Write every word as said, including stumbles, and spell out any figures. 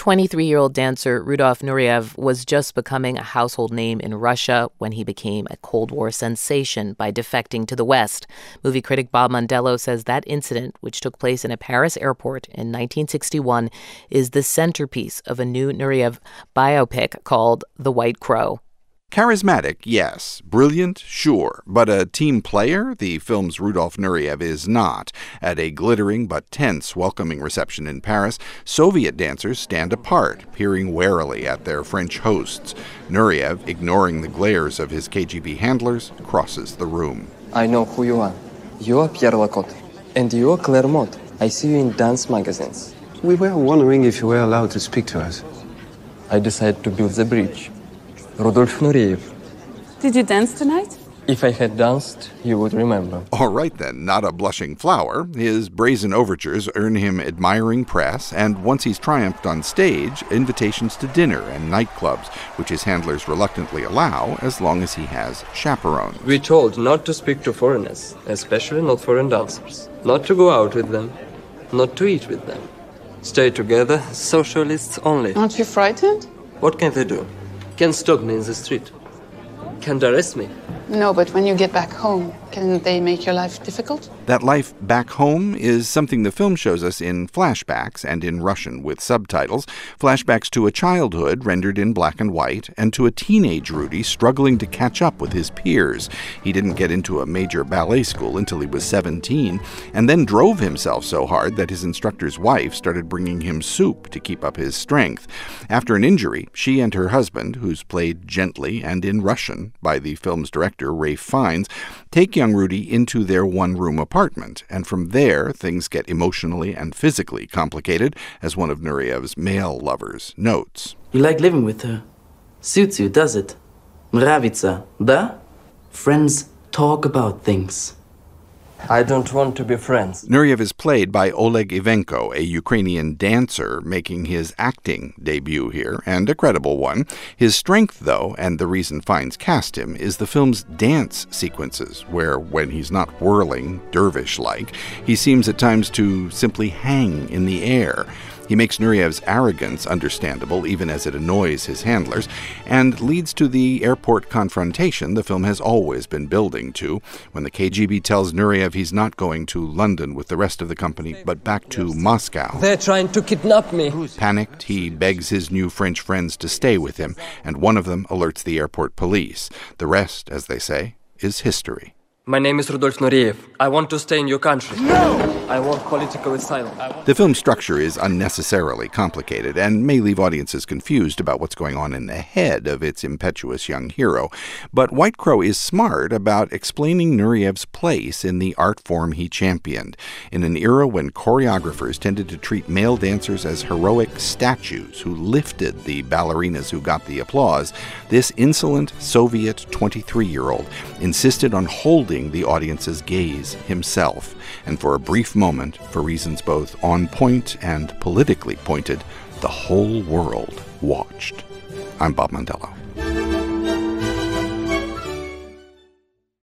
twenty-three-year-old dancer Rudolf Nureyev was just becoming a household name in Russia when he became a Cold War sensation by defecting to the West. Movie critic Bob Mondello says that incident, which took place in a Paris airport in nineteen sixty-one, is the centerpiece of a new Nureyev biopic called The White Crow. Charismatic, yes. Brilliant, sure. But a team player, the film's Rudolf Nureyev is not. At a glittering but tense welcoming reception in Paris, Soviet dancers stand apart, peering warily at their French hosts. Nureyev, ignoring the glares of his K G B handlers, crosses the room. I know who you are. You are Pierre Lacote. And you are Claire Mott. I see you in dance magazines. We were wondering if you were allowed to speak to us. I decided to build the bridge. Rudolf Nureyev. Did you dance tonight? If I had danced, you would remember. All right then, not a blushing flower. His brazen overtures earn him admiring press, and once he's triumphed on stage, invitations to dinner and nightclubs, which his handlers reluctantly allow as long as he has chaperones. We're told not to speak to foreigners, especially not foreign dancers. Not to go out with them, not to eat with them. Stay together, socialists only. Aren't you frightened? What can they do? Can stop me in the street. Can arrest me. No, but when you get back home, can they make your life difficult? That life back home is something the film shows us in flashbacks and in Russian with subtitles. Flashbacks to a childhood rendered in black and white and to a teenage Rudy struggling to catch up with his peers. He didn't get into a major ballet school until he was seventeen and then drove himself so hard that his instructor's wife started bringing him soup to keep up his strength. After an injury, she and her husband, who's played gently and in Russian by the film's director, Ralph Fiennes, take young Rudy into their one-room apartment, and from there things get emotionally and physically complicated, as one of Nureyev's male lovers notes. You like living with her. Suits you, does it? Nravится, да? Friends talk about things. I don't want to be friends. Nureyev is played by Oleg Ivenko, a Ukrainian dancer making his acting debut here, and a credible one. His strength, though, and the reason Fiennes cast him, is the film's dance sequences, where, when he's not whirling, dervish-like, he seems at times to simply hang in the air. He makes Nureyev's arrogance understandable, even as it annoys his handlers, and leads to the airport confrontation the film has always been building to, when the K G B tells Nureyev he's not going to London with the rest of the company, but back to Moscow. They're trying to kidnap me. Panicked, he begs his new French friends to stay with him, and one of them alerts the airport police. The rest, as they say, is history. My name is Rudolf Nureyev. I want to stay in your country. No! I want political asylum. The film's structure is unnecessarily complicated and may leave audiences confused about what's going on in the head of its impetuous young hero. But White Crow is smart about explaining Nureyev's place in the art form he championed. In an era when choreographers tended to treat male dancers as heroic statues who lifted the ballerinas who got the applause, this insolent Soviet twenty-three-year-old insisted on holding the audience's gaze himself, and for a brief moment, for reasons both on point and politically pointed, the whole world watched. I'm Bob Mondello.